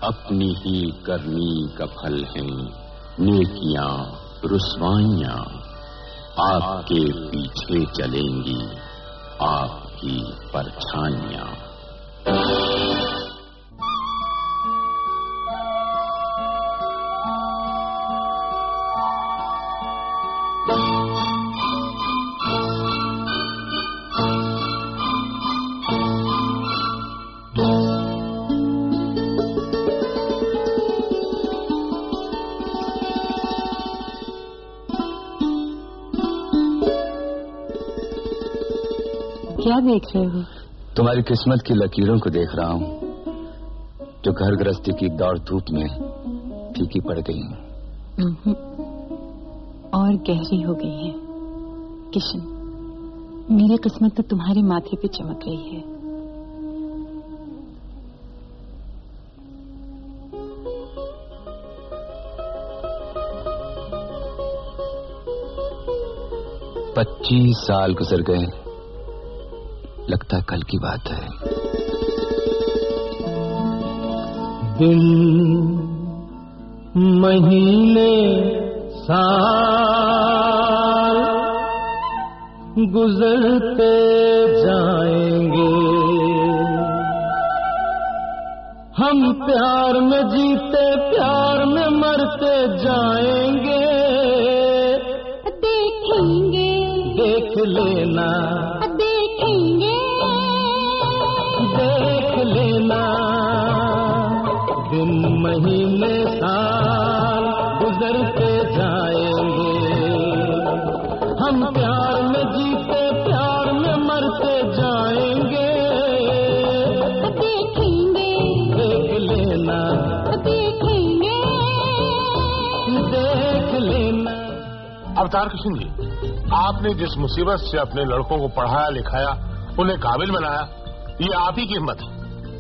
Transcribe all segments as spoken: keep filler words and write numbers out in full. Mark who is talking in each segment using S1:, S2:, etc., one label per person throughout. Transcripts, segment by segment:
S1: अपनी ही करनी का फल है नेकियां रुस्वाइयां, आपके पीछे चलेंगी आपकी परछाइयां।
S2: क्या देख रहे हो?
S3: तुम्हारी किस्मत की लकीरों को देख रहा हूँ, जो घर गृहस्थी की दौड़ धूप में फीकी पड़ गई हैं
S2: और गहरी हो गई है। किशन, मेरी किस्मत तो तुम्हारे माथे पे चमक रही है।
S3: पच्चीस साल गुजर गए, लगता कल की बात है।
S4: दिन महीने साल गुजरते जाएंगे, हम प्यार में जीते प्यार में मरते जाएंगे।
S2: देखेंगे,
S4: देख लेना,
S2: देखेंगे,
S4: देख लेना। दिन महीने साल गुजरते जाएंगे, हम प्यार में जीते प्यार में मरते जाएंगे।
S2: देखेंगे,
S4: देख लेना,
S2: देखेंगे,
S4: देख लेना।
S5: अवतार किशन जी, आपने जिस मुसीबत से अपने लड़कों को पढ़ाया लिखाया, उन्हें काबिल बनाया, ये आप ही की हिम्मत है।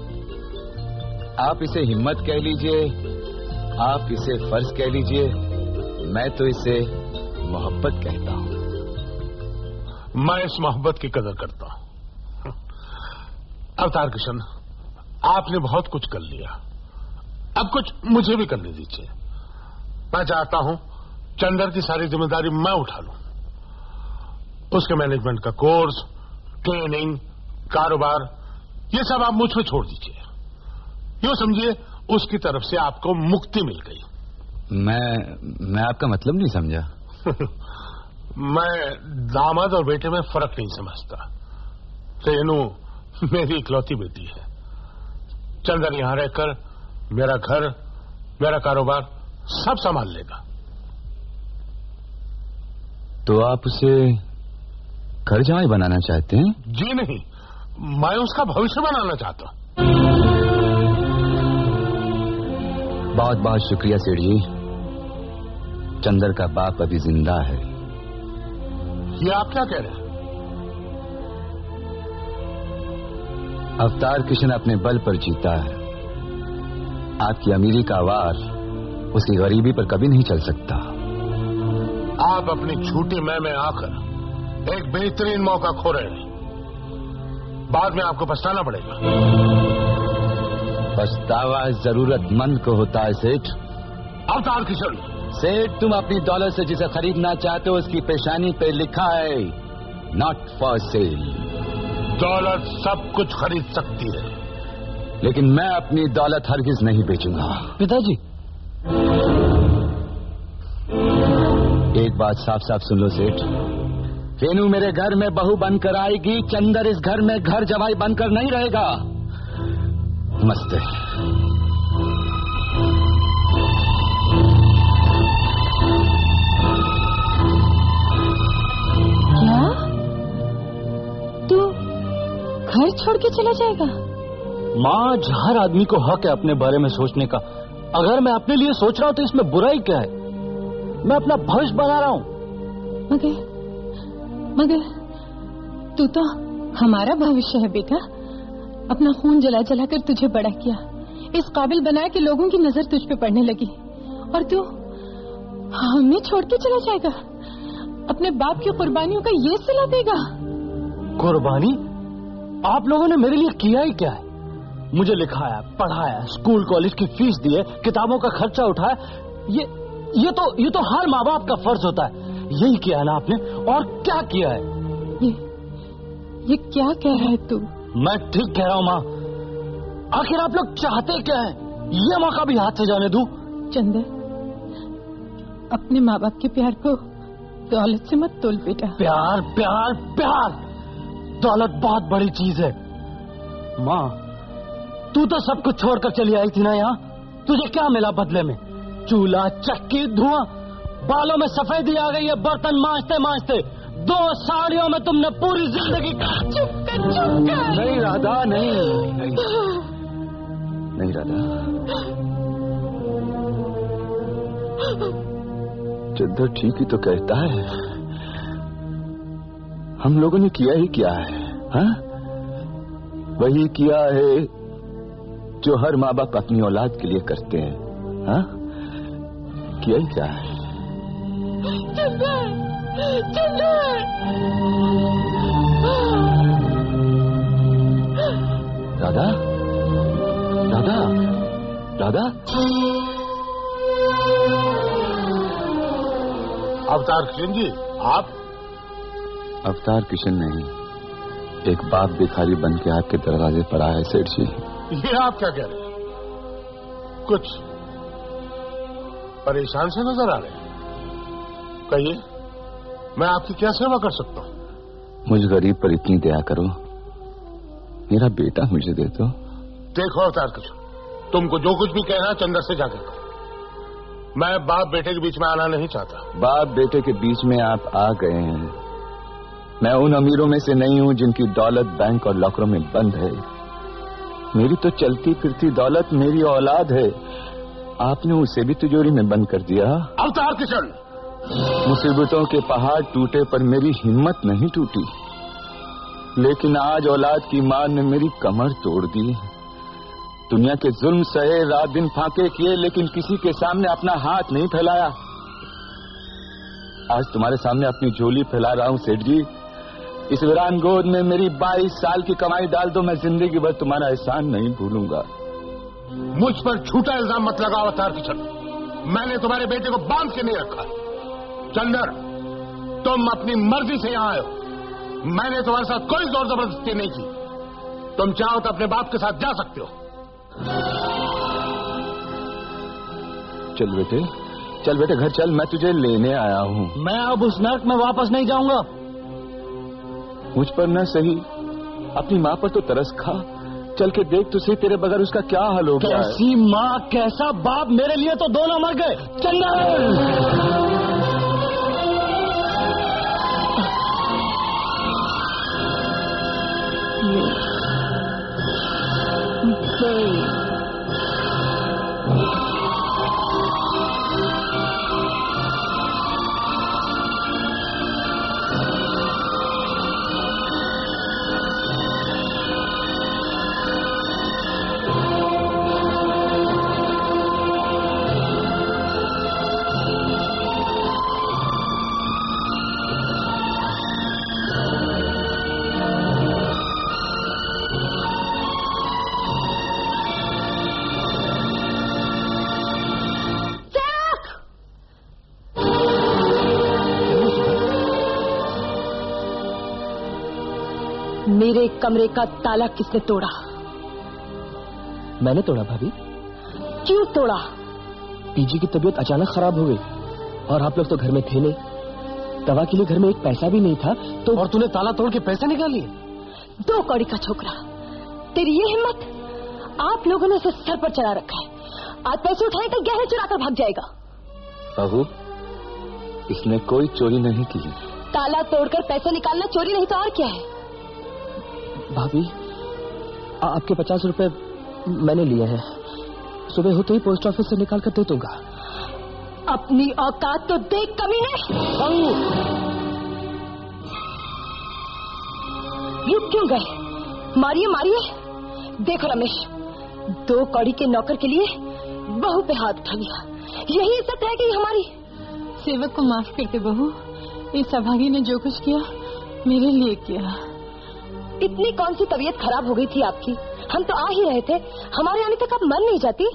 S3: आप इसे हिम्मत कह लीजिए, आप इसे फर्ज कह लीजिए, मैं तो इसे मोहब्बत कहता हूँ।
S5: मैं इस मोहब्बत की कदर करता हूँ। अवतार किशन, आपने बहुत कुछ कर लिया, अब कुछ मुझे भी करने दीजिए। मैं चाहता हूँ चंदर की सारी जिम्मेदारी मैं उठा लूं, उसके मैनेजमेंट का कोर्स, ट्रेनिंग, कारोबार, ये सब आप मुझ पे छोड़ दीजिए। यूं समझिए उसकी तरफ से आपको मुक्ति मिल गई।
S3: मैं मैं आपका मतलब नहीं समझा।
S5: मैं दामाद और बेटे में फर्क नहीं समझता। रेनू मेरी इकलौती बेटी है। चंदर यहां रहकर मेरा घर, मेरा कारोबार सब संभाल लेगा।
S3: तो आप उसे घर जमाई बनाना चाहते हैं?
S5: जी नहीं, मैं उसका भविष्य बनाना चाहता हूं।
S3: बहुत बहुत शुक्रिया सेठ जी। चंदर का बाप अभी जिंदा है।
S5: ये आप क्या कह रहे हैं?
S3: अवतार किशन अपने बल पर जीता है। आपकी अमीरी का वार उसकी गरीबी पर कभी नहीं चल सकता।
S5: आप अपनी झूठी मैं में आकर एक बेहतरीन मौका खो रहे हैं। बाद में आपको पछताना पड़ेगा।
S3: पछतावा जरूरतमंद को होता है सेठ।
S5: अवतार किशन,
S3: सेठ, तुम अपनी दौलत से जिसे खरीदना चाहते हो उसकी पेशानी पे लिखा है नॉट फॉर सेल।
S5: दौलत सब कुछ खरीद सकती है,
S3: लेकिन मैं अपनी दौलत हरगिज नहीं बेचूंगा।
S4: पिताजी,
S3: एक बात साफ साफ सुन लो सेठ। रेनू मेरे घर में बहू बनकर आएगी, चंदर इस घर में घर जवाई बनकर नहीं रहेगा। नमस्ते।
S2: क्या तू घर छोड़ के चला जाएगा?
S4: माँ, हर आदमी को हक है अपने बारे में सोचने का। अगर मैं अपने लिए सोच रहा हूँ तो इसमें बुराई क्या है? मैं अपना भविष्य बना रहा हूँ।
S2: मगर मगर तू तो हमारा भविष्य है बेटा। अपना खून जला जला कर तुझे बड़ा किया, इस काबिल बनाया कि लोगों की नजर तुझ पे पड़ने लगी, और तू हमें छोड़ के चला जाएगा? अपने बाप की कुर्बानियों का ये सिला देगा?
S4: कुर्बानी? आप लोगों ने मेरे लिए किया ही क्या है? मुझे लिखाया, पढ़ाया, स्कूल कॉलेज की फीस दी है, किताबों का खर्चा उठाया। ये ये तो ये तो हर माँ बाप का फर्ज होता है। यही किया है ना आपने, और क्या किया है?
S2: ये ये क्या कह रहा है तू?
S4: मैं ठीक कह रहा हूँ माँ। आखिर आप लोग चाहते क्या है? ये मौका भी हाथ से जाने दूं?
S2: चंदर, अपने माँ बाप के प्यार को दौलत से मत तोल बेटा।
S4: प्यार प्यार प्यार, दौलत बहुत बड़ी चीज है। माँ, तू तो सब कुछ छोड़कर चली आई थी ना यहाँ। तुझे क्या मिला बदले में? चूल्हा, चक्की, धुआं, बालों में सफेदी आ गई है बर्तन मांजते मांजते। दो साड़ियों में तुमने पूरी जिंदगी।
S2: चुप कर, चुप कर।
S3: नहीं राधा, नहीं नहीं, नहीं राधा। चंदर ठीक ही तो कहता है। हम लोगों ने किया ही क्या है? हाँ, वही किया है जो हर माँ बाप अपनी औलाद के लिए करते हैं। हाँ, किया ही क्या है?
S2: चंदर, चंदर।
S3: राधा, राधा, राधा।
S5: अवतार किशन जी, आप?
S3: अवतार किशन नहीं, एक बाप भिखारी बन के आपके दरवाजे पर आया है सेठ जी।
S5: ये आप क्या कह रहे हैं? कुछ परेशान से नजर आ रहे हैं। कहिए, मैं आपकी क्या सेवा कर सकता हूँ?
S3: मुझ गरीब पर इतनी दया करो, मेरा बेटा मुझे दे दो।
S5: देखो अवतार किशन, तुमको जो कुछ भी कहना है चंदर से जाकर कहो। मैं बाप बेटे के बीच में आना नहीं चाहता।
S3: बाप बेटे के बीच में आप आ गए हैं। मैं उन अमीरों में से नहीं हूं जिनकी दौलत बैंक और लॉकरों में बंद है। मेरी तो चलती फिरती दौलत मेरी औलाद है। आपने उसे भी तिजोरी में बंद कर दिया।
S5: अवतार किशन,
S3: मुसीबतों के पहाड़ टूटे पर मेरी हिम्मत नहीं टूटी, लेकिन आज औलाद की मार ने मेरी कमर तोड़ दी। दुनिया के जुल्म सहे, रात दिन फाके किए, लेकिन किसी के सामने अपना हाथ नहीं फैलाया। आज तुम्हारे सामने अपनी झोली फैला रहा हूं सेठ जी। इस वीरान गोद में मेरी बाईस साल की कमाई डाल दो, मैं जिंदगी भर तुम्हारा एहसान नहीं भूलूंगा।
S5: मुझ पर झूठा इल्जाम मत लगाओ अवतार किशन। मैंने तुम्हारे बेटे को बांध के नहीं रखा। चंदर, तुम अपनी मर्जी से यहां आए हो। मैंने तुम्हारे साथ कोई जोर जबरदस्ती नहीं की। तुम चाहो तो अपने बाप के साथ जा सकते हो।
S3: चल बेटे, चल बेटे घर चल, मैं तुझे लेने आया हूँ।
S4: मैं अब उस नर्क में वापस नहीं जाऊंगा।
S3: मुझ पर न सही, अपनी माँ पर तो तरस खा। चल के देख तो सही, तेरे बगैर उसका क्या हाल हो गया है।
S4: कैसी माँ, कैसा बाप, मेरे लिए तो दोनों मर गए। चंदर,
S2: मेरे कमरे का ताला किसने तोड़ा?
S6: मैंने तोड़ा भाभी।
S2: क्यों तोड़ा?
S6: पीजी की तबीयत अचानक खराब हो गई और आप लोग तो घर में थे नहीं। दवा के लिए घर में एक पैसा भी नहीं था तो।
S4: और तूने ताला तोड़ के पैसे निकाल लिए?
S2: दो कौड़ी का छोकरा, तेरी ये हिम्मत! आप लोगों ने उसे सर पर चढ़ा रखा है। आज पैसे उठाए तो गहने चुराकर भाग जाएगा।
S3: बहू, इसने कोई चोरी नहीं की।
S2: ताला तोड़कर पैसे निकालना चोरी नहीं तो और क्या है?
S6: भाभी, आपके पचास रुपए मैंने लिए हैं। सुबह होते ही पोस्ट ऑफिस से निकाल कर दे दूंगा।
S2: अपनी औकात तो देख कमीने। रुक क्यों गए? मारिए मारिए। देखो रमेश, दो कौड़ी के नौकर के लिए बहू पे हाथ उठा लिया। यही इज्जत है कि हमारी? सेवक को माफ करते बहू, इस अभागी ने जो कुछ किया मेरे लिए किया। इतनी कौन सी तबीयत खराब हो गई थी आपकी
S7: हम तो आ ही रहे थे, हमारे आने तक आप मर नहीं जाती?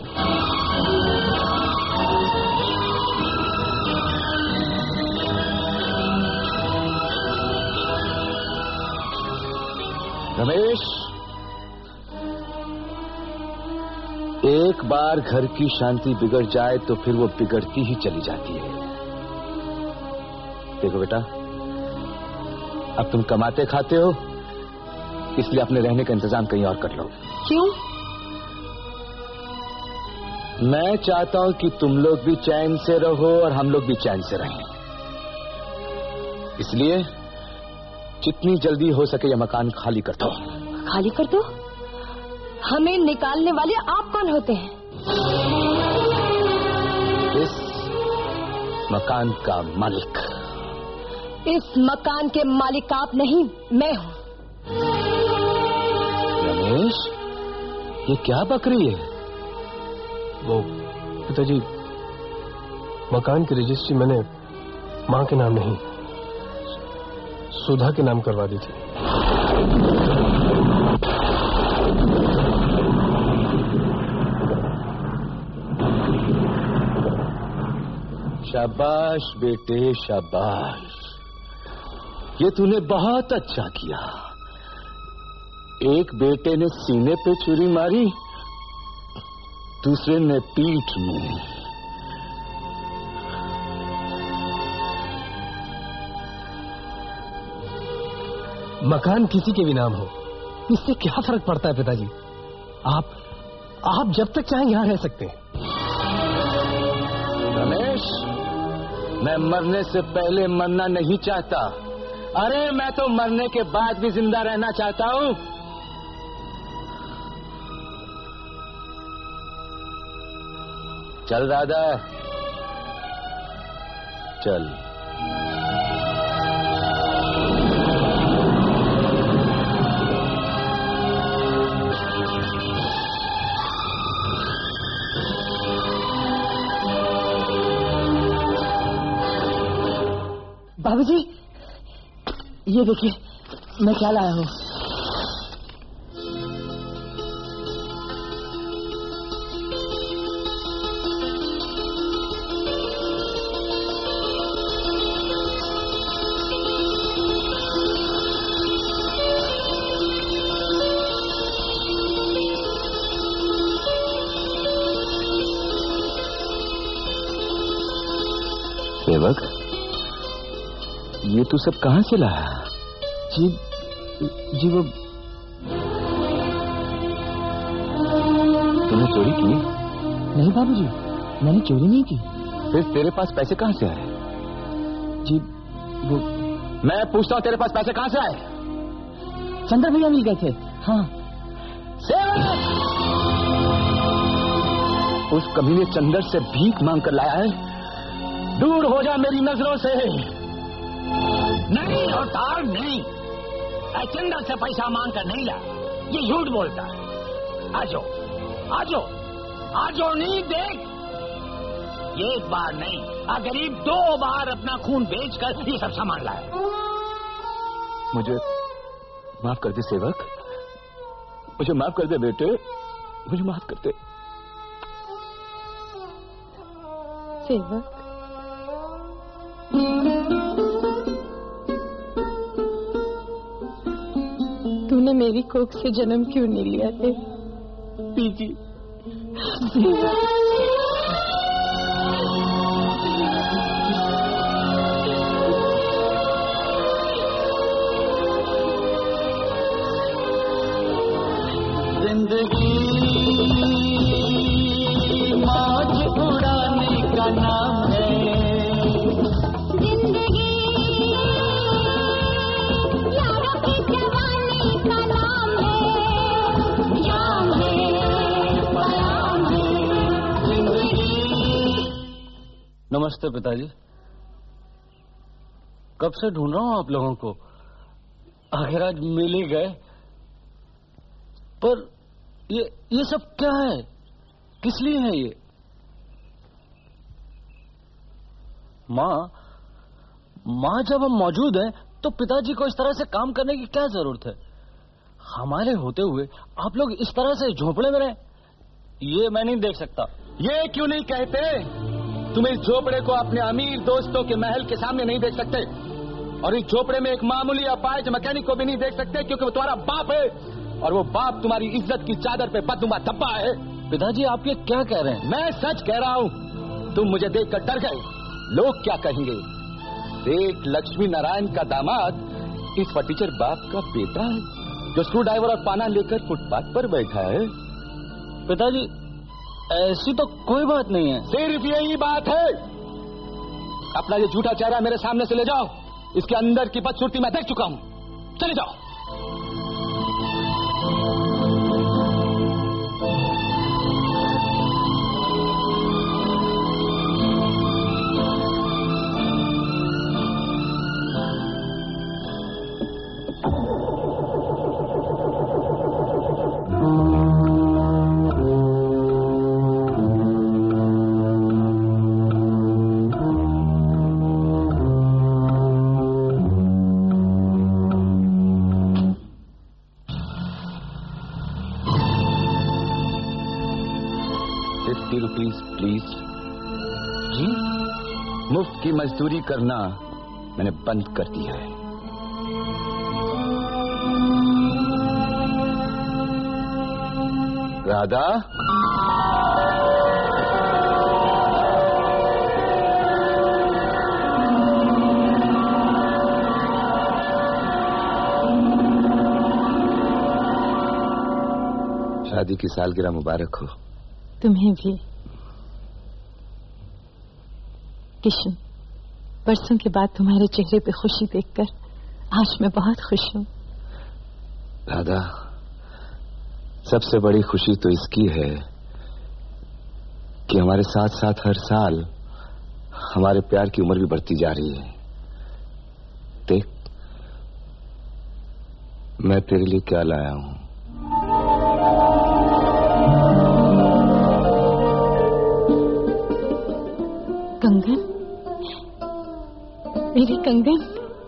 S3: रमेश, एक बार घर की शांति बिगड़ जाए तो फिर वो बिगड़ती ही चली जाती है। देखो बेटा, अब तुम कमाते खाते हो, इसलिए अपने रहने का इंतजाम कहीं और कर लो।
S7: क्यों?
S3: मैं चाहता हूं कि तुम लोग भी चैन से रहो और हम लोग भी चैन से रहें। इसलिए जितनी जल्दी हो सके यह मकान खाली कर दो।
S7: खाली कर दो? हमें निकालने वाले आप कौन होते हैं?
S3: इस मकान का मालिक।
S7: इस मकान के मालिक आप नहीं, मैं हूँ।
S3: रमेश, ये क्या बक रही है?
S8: वो पिताजी, मकान की रजिस्ट्री मैंने माँ के नाम नहीं, सुधा के नाम करवा दी थी।
S3: शाबाश बेटे, शाबाश। ये तूने बहुत अच्छा किया। एक बेटे ने सीने पे छुरी मारी, दूसरे ने पीठ में।
S8: मकान किसी के भी नाम हो, इससे क्या फर्क पड़ता है पिताजी? आप आप जब तक चाहें यहां रह सकते हैं।
S3: रमेश, मैं मरने से पहले मरना नहीं चाहता। अरे मैं तो मरने के बाद भी जिंदा रहना चाहता हूं। चल दादा, चल।
S6: बाबूजी, ये देखिए मैं क्या लाया हूँ।
S3: सेवक, ये तू सब कहां से लाया?
S6: जी जी वो
S3: तूने चोरी की?
S6: नहीं बाबूजी, मैंने चोरी नहीं की।
S3: फिर तेरे पास पैसे कहां से आए?
S6: जी वो
S3: मैं पूछता हूं, तेरे पास पैसे कहां से आए?
S6: चंद्र भैया मिल गए थे। हाँ।
S3: सेवक, उस कमीने चंदर से भीख मांग कर लाया है। दूर हो जा मेरी नजरों से।
S9: नहीं होता, नहीं। चंदर से पैसा मांग कर नहीं ला, ये झूठ बोलता है। आजो आजो आजो, नहीं देख, एक बार नहीं, गरीब दो बार अपना खून बेचकर ये सब सामान लाया।
S3: मुझे माफ कर दे सेवक, मुझे माफ कर दे बेटे, मुझे माफ कर दे।
S2: सेवक, तूने मेरी कोख से जन्म क्यों नहीं लिया थे?
S6: पीजी।
S9: जिंदगी मौज उड़ाने का नाम है। जिंदगी यारों पे जवानी का नाम है। याम है, पयाम है जिंदगी।
S4: नमस्ते पिताजी, कब से ढूंढ रहा हूं आप लोगों को, आखिर आज मिल ही गए। पर ये ये सब क्या है, किस लिए है ये? माँ माँ जब हम मौजूद हैं तो पिताजी को इस तरह से काम करने की क्या जरूरत है? हमारे होते हुए आप लोग इस तरह से झोपड़े में रहे, ये मैं नहीं देख सकता।
S3: ये क्यों नहीं कहते? तुम इस झोपड़े को अपने अमीर दोस्तों के महल के सामने नहीं देख सकते, और इस झोपड़े में एक मामूली अपाहिज मैकेनिक को भी नहीं देख सकते, क्योंकि वो तुम्हारा बाप है, और वो बाप तुम्हारी इज्जत की चादर पे बदनुमा धब्बा है।
S4: पिताजी आप ये क्या कह रहे हैं?
S3: मैं सच कह रहा हूँ। तुम मुझे देखकर डर गए। लोग क्या कहेंगे? देख, लक्ष्मी नारायण का दामाद इस फटीचर बाप का बेटा है, जो स्क्रू ड्राइवर और पाना लेकर फुटपाथ पर बैठा है।
S4: पिताजी ऐसी तो कोई बात नहीं है।
S3: सिर्फ यही बात है। अपना ये झूठा चेहरा मेरे सामने से ले जाओ। इसके अंदर की बदसूरती मैं देख चुका हूँ। चले जाओ। Fifty rupees please.
S4: जी?
S3: मुफ्त की मजदूरी करना मैंने बंद कर दिया है। राधा, शादी की सालगिरह मुबारक हो।
S2: तुम्हें भी। किशन, बरसों के बाद तुम्हारे चेहरे पे खुशी देखकर आज मैं बहुत खुश हूँ।
S3: राधा, सबसे बड़ी खुशी तो इसकी है कि हमारे साथ साथ हर साल हमारे प्यार की उम्र भी बढ़ती जा रही है। देख, मैं तेरे लिए क्या लाया हूँ।
S2: कंगन, मेरी कंगन।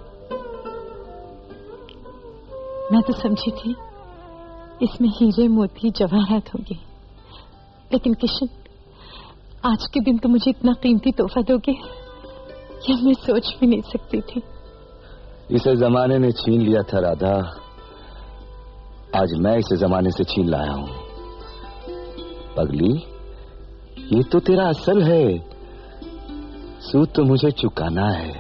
S2: मैं तो समझी थी इसमें हीरे मोती जवाहरात होंगे, लेकिन किशन, आज के दिन तो मुझे इतना कीमती तोहफा दोगे ये मैं सोच भी नहीं सकती थी।
S3: इसे जमाने ने छीन लिया था राधा, आज मैं इसे जमाने से छीन लाया हूं। पगली, ये तो तेरा असल है, सूद तो मुझे चुकाना है।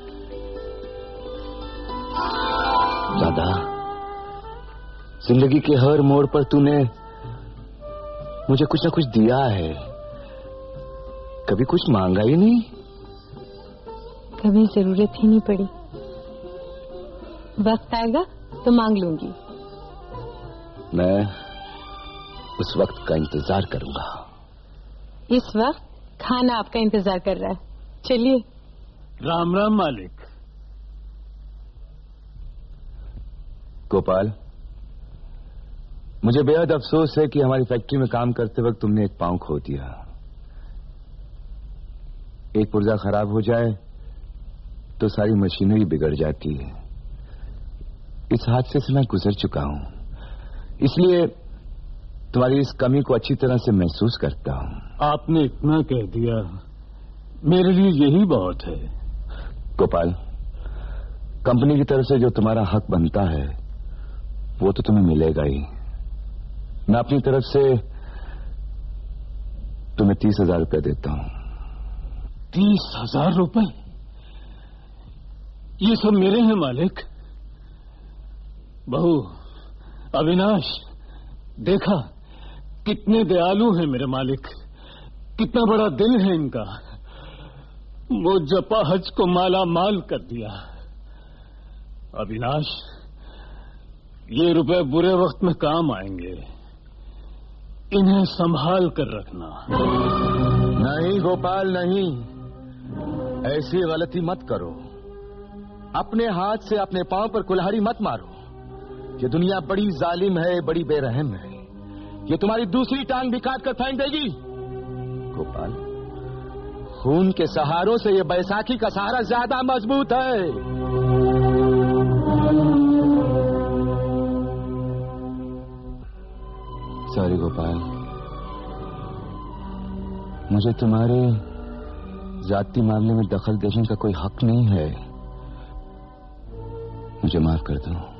S3: राधा, जिंदगी के हर मोड़ पर तूने मुझे कुछ ना कुछ दिया है, कभी कुछ मांगा ही नहीं।
S2: कभी जरूरत ही नहीं पड़ी, वक्त आएगा तो मांग लूंगी।
S3: मैं उस वक्त का इंतजार करूंगा।
S2: इस वक्त खाना आपका इंतजार कर रहा है, चलिए।
S4: राम राम मालिक।
S3: गोपाल, मुझे बेहद अफसोस है कि हमारी फैक्ट्री में काम करते वक्त तुमने एक पांव खो दिया। एक पुर्जा खराब हो जाए तो सारी मशीनरी बिगड़ जाती है। इस हादसे से मैं गुजर चुका हूं, इसलिए तुम्हारी इस कमी को अच्छी तरह से महसूस करता हूं।
S4: आपने इतना कह दिया, मेरे लिए यही बहुत है।
S3: गोपाल, कंपनी की तरफ से जो तुम्हारा हक बनता है वो तो तुम्हें मिलेगा ही। मैं अपनी तरफ से तुम्हें तीस हजार रुपया देता हूं।
S4: तीस हजार रुपए? ये सब मेरे हैं मालिक। बहू, अविनाश, देखा कितने दयालु हैं मेरे मालिक, कितना बड़ा दिल है इनका। वो जपा हज को माला माल कर दिया। अविनाश, ये रुपए बुरे वक्त में काम आएंगे, इन्हें संभाल कर रखना।
S3: नहीं गोपाल, नहीं, ऐसी गलती मत करो। अपने हाथ से अपने पांव पर कुल्हाड़ी मत मारो। ये दुनिया बड़ी जालिम है, बड़ी बेरहम है। ये तुम्हारी दूसरी टांग भी काट कर फेंक देगी। गोपाल, खून के सहारों से ये बैसाखी का सहारा ज्यादा मजबूत है। सॉरी गोपाल, मुझे तुम्हारे जाति मामले में दखल देने का कोई हक नहीं है। मुझे माफ कर दो।